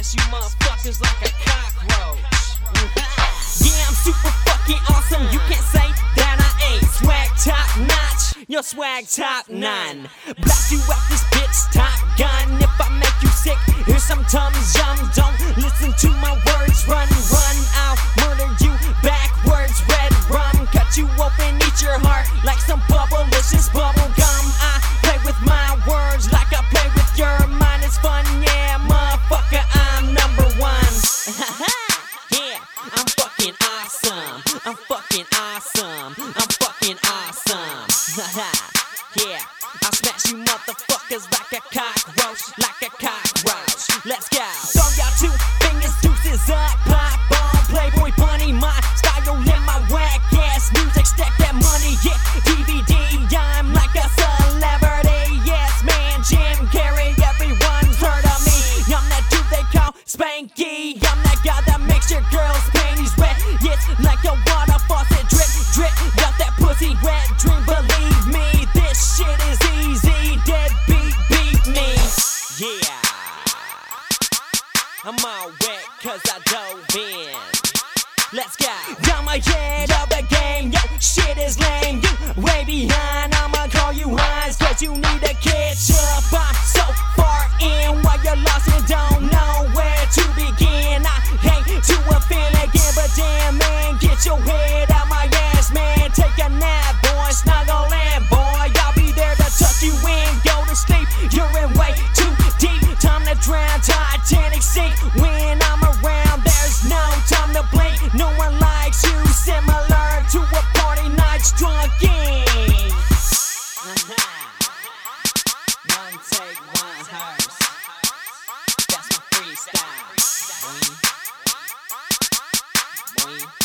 smash you motherfuckers like a cockroach. Yeah, I'm super fucking awesome. You can't say that I ain't swag top notch. Your swag top 9. Blast you at this bitch top gun. If I make you sick, here's some tum-jum. Don't listen to my words. Run, I'll murder you backwards. Red rum, cut you open, eat your heart like some bubblicious bubble gum. I play with my words like I play with your mind. It's fun, yeah, motherfucker, I'm number 1. Yeah, I'm fucking awesome. I'm fucking awesome. I'm fucking awesome. Yeah, I'll smash you motherfuckers like a cockroach, like a cockroach. Let's go. Throw y'all 2 fingers, deuces up, pop on, Playboy bunny, my style in my whack ass music, stack that money, yeah. DVD, I'm like a celebrity, yes man, Jim Carrey, everyone's heard of me. I'm that dude they call Spanky. I'm that guy that makes your girl's panties wet. It's like a water faucet, drip, drip, got that pussy wet dream. Believe me, this shit is easy. Deadbeat, beat me. Yeah, I'm all wet cause I dove in. Let's go. I'm ahead of the game, yo, shit is lame. You way behind, I'ma call you Hines, cause you need to catch up. I'm so far in while you're lost and don't know where to begin. I hate to offend again, but damn man, get your head out my ass, man. Take a nap, boy, snuggle in, boy. I'll be there to tuck you in, go to sleep. You're in way too deep, time to drown, Titanic sink. When I'm around, there's no time to blink. No one likes you, similar to a party night drunk in. One take, one hearse. That's my freestyle. Boing. Boing.